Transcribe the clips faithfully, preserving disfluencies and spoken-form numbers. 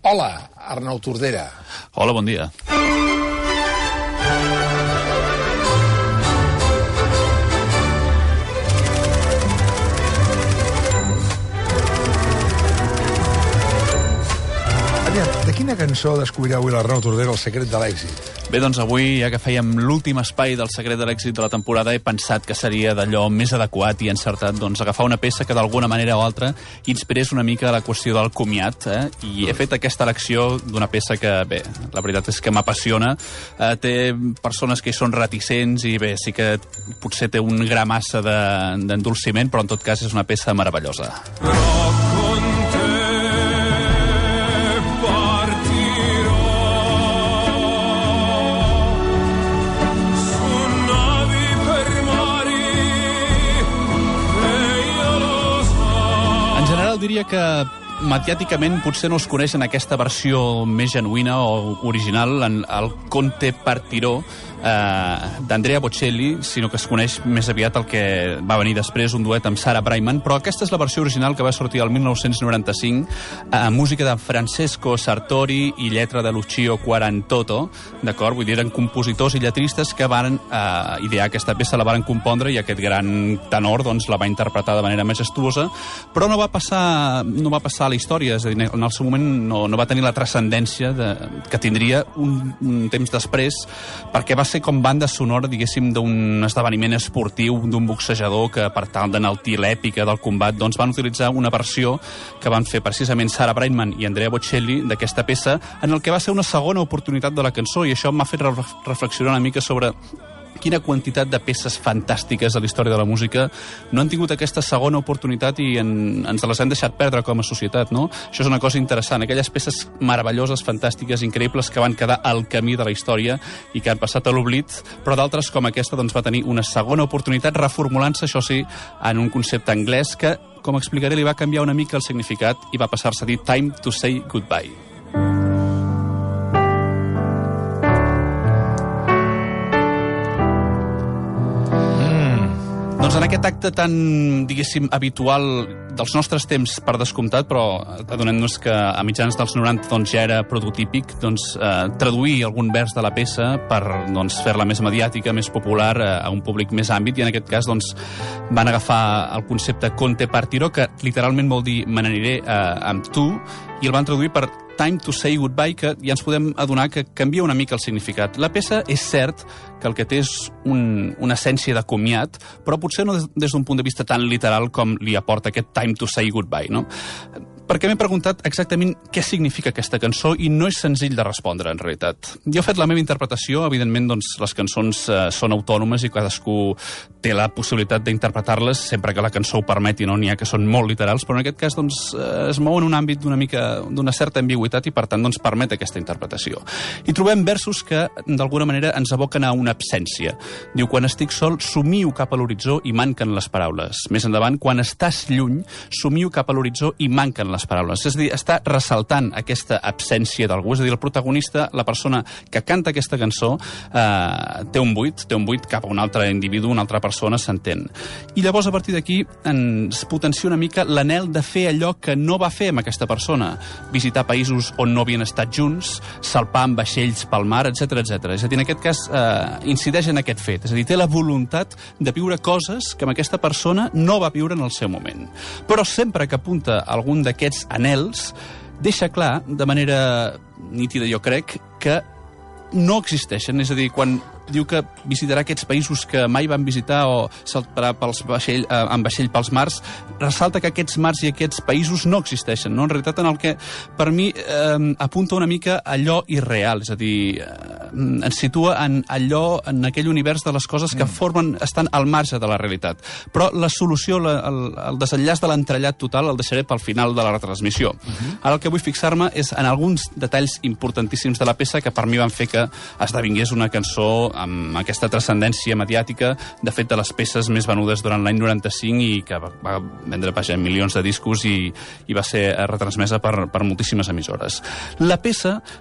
Hola, Arnau Tordera. Hola, bon dia. Aviam, de quina cançó descobrirà avui l'Arnau Tordera el secret de l'èxit? Bé, doncs avui, ja que fèiem l'últim espai del secret de l'èxit de la temporada, he pensat que seria d'allò més adequat i encertat doncs, agafar una peça que d'alguna manera o altra inspirés una mica la qüestió del comiat, eh? I he fet aquesta elecció d'una peça que, bé, la veritat és que m'apassiona. Eh, té persones que hi són reticents i, bé, sí que potser té un gra massa d'endolciment, però en tot cas és una peça meravellosa. Diria que mediàticament potser no es coneix en aquesta versió més genuïna o original, en el Conte Partirò, eh, d'Andrea Bocelli, sinó que es coneix més aviat el que va venir després, un duet amb Sarah Brightman, però aquesta és la versió original que va sortir el mil nou-cents noranta-cinc, eh, música de Francesco Sartori i lletra de Lucio Quarantotto, d'acord? Vull dir, eren compositors i lletristes que van eh, idear aquesta peça, la van compondre, i aquest gran tenor doncs, la va interpretar de manera majestuosa, però no va passar, no va passar a la història, és a dir, en el seu moment no, no va tenir la transcendència de, que tindria un, un temps després, perquè va ser com banda sonora, diguéssim, d'un esdeveniment esportiu, d'un boxejador que, per tal d'enaltir l'èpica del combat, doncs van utilitzar una versió que van fer precisament Sarah Brightman i Andrea Bocelli d'aquesta peça, en el que va ser una segona oportunitat de la cançó, i això m'ha fet reflexionar una mica sobre quina quantitat de peces fantàstiques a la història de la música no han tingut aquesta segona oportunitat i en, ens les hem deixat perdre com a societat, no? Això és una cosa interessant. Aquelles peces meravelloses, fantàstiques, increïbles, que van quedar al camí de la història i que han passat a l'oblit, però d'altres com aquesta doncs, va tenir una segona oportunitat reformulant-se, això sí, en un concepte anglès que, com explicaré, li va canviar una mica el significat i va passar-se a dir Time to Say Goodbye. Doncs en aquest acte tan, diguéssim, habitual dels nostres temps, per descomptat, però adonant-nos que a mitjans dels noranta doncs, ja era prototípic, doncs, eh, traduir algun vers de la peça per doncs, fer-la més mediàtica, més popular, eh, a un públic més àmbit, i en aquest cas doncs, van agafar el concepte Conte Partirò, que literalment vol dir me n'aniré eh, amb tu, i el van traduir per Time to Say Goodbye, que ja ens podem adonar que canvia una mica el significat. La peça és cert que el que té és un, una essència de comiat, però potser no des, des d'un punt de vista tan literal com li aporta aquest Time to Say Goodbye, no? Perquè m'he preguntat exactament què significa aquesta cançó i no és senzill de respondre, en realitat. Jo he fet la meva interpretació, evidentment doncs, les cançons eh, són autònomes i cadascú té la possibilitat d'interpretar-les sempre que la cançó ho permeti, no? N'hi ha que són molt literals, però en aquest cas doncs, eh, es mou en un àmbit d'una mica d'una certa ambigüitat i per tant doncs, permet aquesta interpretació. I trobem versos que d'alguna manera ens aboquen a una absència. Diu, quan estic sol, somio cap a l'horitzó i manquen les paraules. Més endavant, quan estàs lluny, somio cap a l'horitzó i manquen les paraules. És a dir, està ressaltant aquesta absència d'algú. És a dir, el protagonista, la persona que canta aquesta cançó, eh, té un buit, té un buit cap a un altre individu, una altra persona, s'entén. I llavors, a partir d'aquí, ens potencia una mica l'anhel de fer allò que no va fer amb aquesta persona. Visitar països on no havien estat junts, salpar amb vaixells pel mar, etcètera, etcètera. És a dir, en aquest cas, eh, incideix en aquest fet. És a dir, té la voluntat de viure coses que amb aquesta persona no va viure en el seu moment. Però sempre que apunta algun d'aquests anhels, deixa clar, de manera nítida jo crec, que no existeixen. És a dir, quan diu que visitarà aquests països que mai van visitar o saltarà pels vaixell, eh, amb vaixell pels mars, ressalta que aquests mars i aquests països no existeixen, no? En realitat, en el que per mi eh, apunta una mica allò irreal, és a dir, eh, ens situa en allò, en aquell univers de les coses que mm. formen, estan al marge de la realitat. Però la solució, la, el, el desenllaç de l'entrellat total el deixaré pel final de la retransmissió. Mm-hmm. Ara el que vull fixar-me és en alguns detalls importantíssims de la peça que per mi van fer que esdevingués una cançó amb aquesta transcendència mediàtica, de fet, de les peces més venudes durant l'any noranta-cinc i que va, va vendre vaja, milions de discos i, i va ser retransmesa per, per moltíssimes emissores. La peça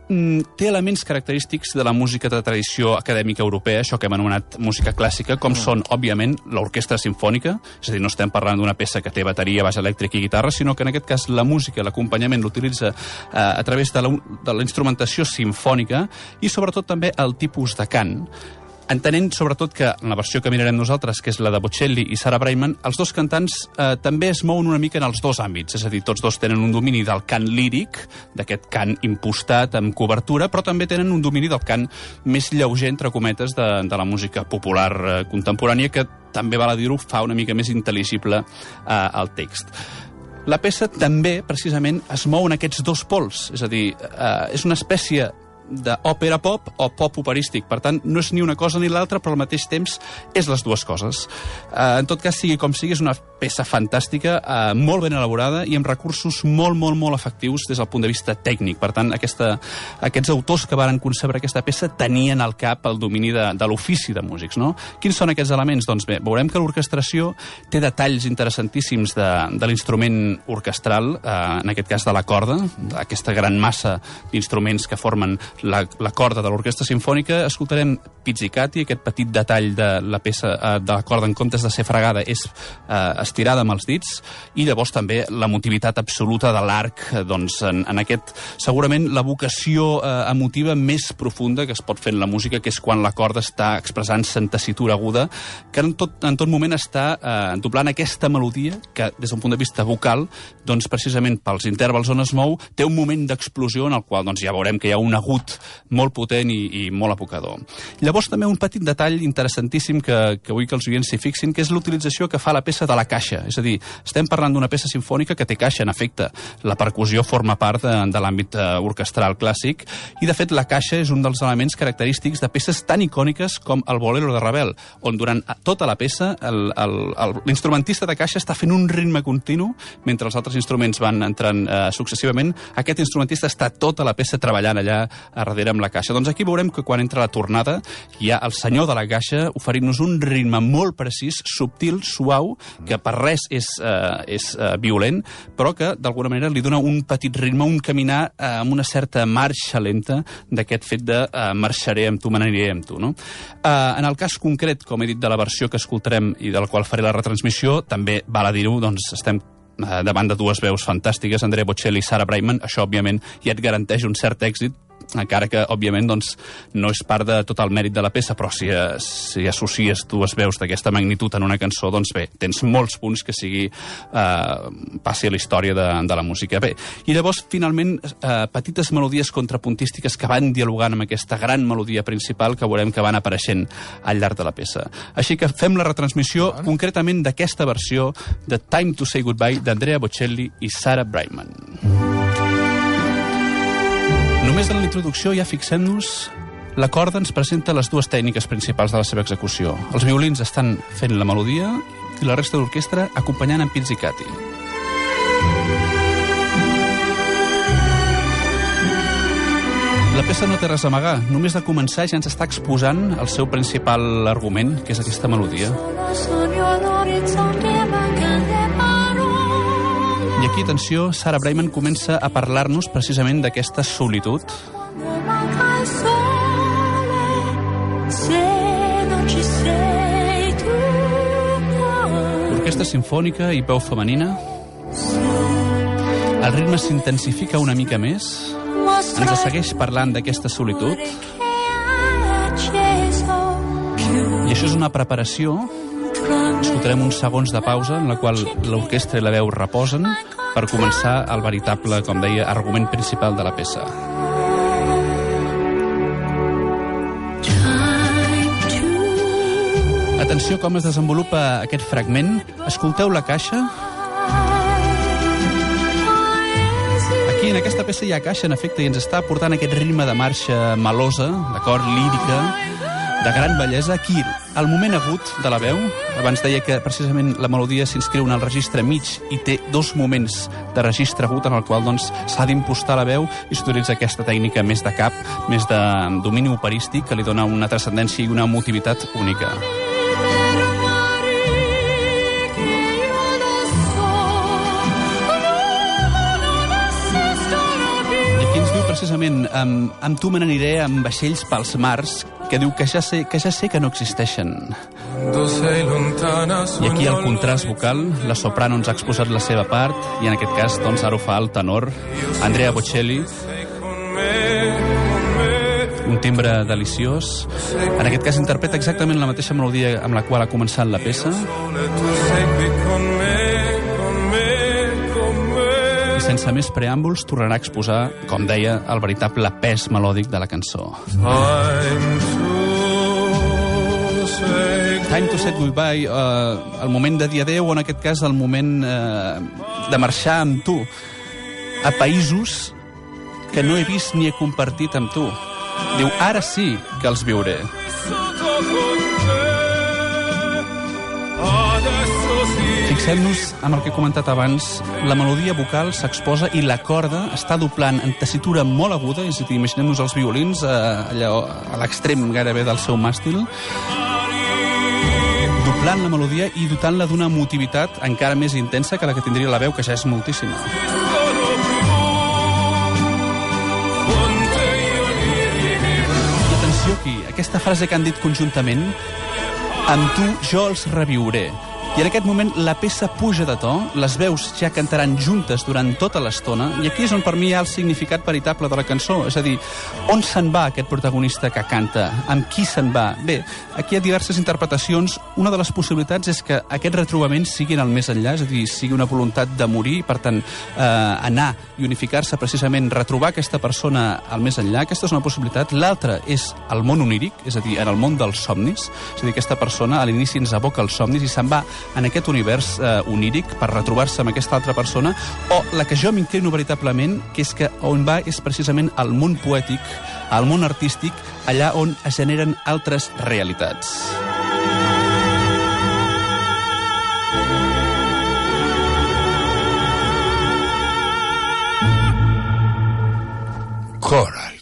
mm, té elements característics de la música de tradició acadèmica europea, això que hem anomenat música clàssica, com mm. són, òbviament, l'orquestra simfònica, és a dir, no estem parlant d'una peça que té bateria, baix elèctric i guitarra, sinó que en aquest cas la música, l'acompanyament l'utilitza eh, a través de la, de la instrumentació simfònica i sobretot també el tipus de cant. Entenent, sobretot, que en la versió que mirarem nosaltres, que és la de Bocelli i Sarah Brightman, els dos cantants eh, també es mouen una mica en els dos àmbits, és a dir, tots dos tenen un domini del cant líric, d'aquest cant impostat amb cobertura, però també tenen un domini del cant més lleuger, entre cometes, de, de la música popular eh, contemporània, que també, val a dir-ho, fa una mica més intel·ligible eh, el text. La peça també, precisament, es mou en aquests dos pols, és a dir, eh, és una espècie d'òpera pop o pop operístic. Per tant, no és ni una cosa ni l'altra, però al mateix temps és les dues coses. Uh, en tot cas, sigui com sigui, és una peça fantàstica, uh, molt ben elaborada i amb recursos molt, molt, molt efectius des del punt de vista tècnic. Per tant, aquesta, aquests autors que varen concebre aquesta peça tenien al cap el domini de, de l'ofici de músics, no? Quins són aquests elements? Doncs bé, veurem que l'orquestració té detalls interessantíssims de, de l'instrument orquestral, uh, en aquest cas de la corda, aquesta gran massa d'instruments que formen la, la corda de l'orquestra simfònica. Escoltarem pizzicati, aquest petit detall de la peça eh, de la corda, en comptes de ser fregada, és eh, estirada amb els dits, i llavors també l'emotivitat absoluta de l'arc, eh, doncs, en, en aquest, segurament, la vocació eh, emotiva més profunda que es pot fer en la música, que és quan la corda està expressant-se en tessitura aguda, que en tot, en tot moment està eh, doblant aquesta melodia, que des d'un punt de vista vocal, doncs, precisament pels intervals on es mou, té un moment d'explosió en el qual doncs, ja veurem que hi ha un agut molt potent i, i molt apocador. Llavors també un petit detall interessantíssim que, que vull que els oients s'hi fixin, que és l'utilització que fa la peça de la caixa. És a dir, estem parlant d'una peça simfònica que té caixa, en efecte. La percussió forma part de, de l'àmbit uh, orquestral clàssic, i de fet la caixa és un dels elements característics de peces tan icòniques com el Bolero de Ravel, on durant tota la peça l'instrumentista de caixa està fent un ritme continu mentre els altres instruments van entrant uh, successivament. Aquest instrumentista està tota la peça treballant allà a darrere amb la caixa. Doncs aquí veurem que quan entra la tornada hi ha el senyor de la caixa oferint-nos un ritme molt precís, subtil, suau, que per res és, uh, és uh, violent, però que d'alguna manera li dona un petit ritme, un caminar uh, amb una certa marxa lenta d'aquest fet de uh, marxaré amb tu, me n'aniré amb tu. No? Uh, en el cas concret, com he dit, de la versió que escoltarem i del qual faré la retransmissió, també val a dir-ho, doncs estem davant de dues veus fantàstiques, Andrea Bocelli i Sarah Brightman. Això, òbviament, ja et garanteix un cert èxit, encara que, òbviament, doncs, no és part de tot el mèrit de la peça, però si, si associes dues veus d'aquesta magnitud en una cançó, doncs bé, tens molts punts que sigui eh, passi a la història de, de la música. Bé, i llavors, finalment, eh, petites melodies contrapuntístiques que van dialogant amb aquesta gran melodia principal que veurem que van apareixent al llarg de la peça. Així que fem la retransmissió, concretament d'aquesta versió de Time to Say Goodbye d'Andrea Bocelli i Sarah Brightman. Només en la introducció ja fixem-nos, la corda ens presenta les dues tècniques principals de la seva execució. Els violins estan fent la melodia i la resta d'orquestra acompanyant en pizzicati. La peça no té res a amagar, només de començar ja ens està exposant el seu principal argument, que és aquesta melodia. I aquí, atenció, Sarah Brightman comença a parlar-nos precisament d'aquesta solitud. Orquestra simfònica i veu femenina. El ritme s'intensifica una mica més. Ens segueix parlant d'aquesta solitud. I això és una preparació. Escoltarem uns segons de pausa en la qual l'orquestra i la veu reposen per començar el veritable, com deia, argument principal de la peça. Atenció com es desenvolupa aquest fragment. Escolteu la caixa. Aquí, en aquesta peça, hi ha caixa, en efecte, i ens està portant aquest ritme de marxa melosa, d'acord, lírica, de gran bellesa. Aquí, al moment agut de la veu, abans deia que precisament la melodia s'inscriu en el registre mig i té dos moments de registre agut en el qual doncs s'ha d'impostar la veu i s'utilitza aquesta tècnica més de cap, més de domini operístic, que li dona una transcendència i una emotivitat única. precisament amb, amb Tu me n'aniré amb vaixells pels mars, que diu que ja sé que, ja sé que no existeixen. I aquí el contrast vocal, la soprano ens ha exposat la seva part, i en aquest cas, doncs, ara ho fa el tenor, Andrea Bocelli, un timbre deliciós. En aquest cas interpreta exactament la mateixa melodia amb la qual ha començat la peça. I sense més preàmbuls tornarà a exposar, com deia, el veritable pes melòdic de la cançó. Time to say goodbye, uh, el moment de dir adeu, o en aquest cas el moment uh, de marxar amb tu a països que no he vist ni he compartit amb tu. Diu, ara sí que els viuré. Fixem-nos amb el que he comentat abans, la melodia vocal s'exposa i la corda està doblant en tessitura molt aguda, és a dir, imaginem-nos els violins eh, allà a l'extrem gairebé del seu màstil, doblant la melodia i dotant-la d'una emotivitat encara més intensa que la que tindria la veu, que ja és moltíssima. Aquí, aquesta frase que han dit conjuntament, amb tu jo els reviuré. I en aquest moment la peça puja de to, les veus ja cantaran juntes durant tota l'estona, i aquí és on per mi hi ha el significat veritable de la cançó, és a dir, on se'n va aquest protagonista que canta? Amb qui se'n va? Bé, aquí hi ha diverses interpretacions. Una de les possibilitats és que aquests retrobaments siguin al més enllà, és a dir, sigui una voluntat de morir, per tant, eh, anar i unificar-se precisament, retrobar aquesta persona al més enllà. Aquesta és una possibilitat. L'altra és el món oníric, és a dir, en el món dels somnis, és a dir, aquesta persona a l'inici ens aboca els somnis i se'n va en aquest univers eh, oníric per retrobar-se amb aquesta altra persona, o la que jo m'inclino veritablement, que és que on va és precisament al món poètic, al món artístic, allà on es generen altres realitats. Coral.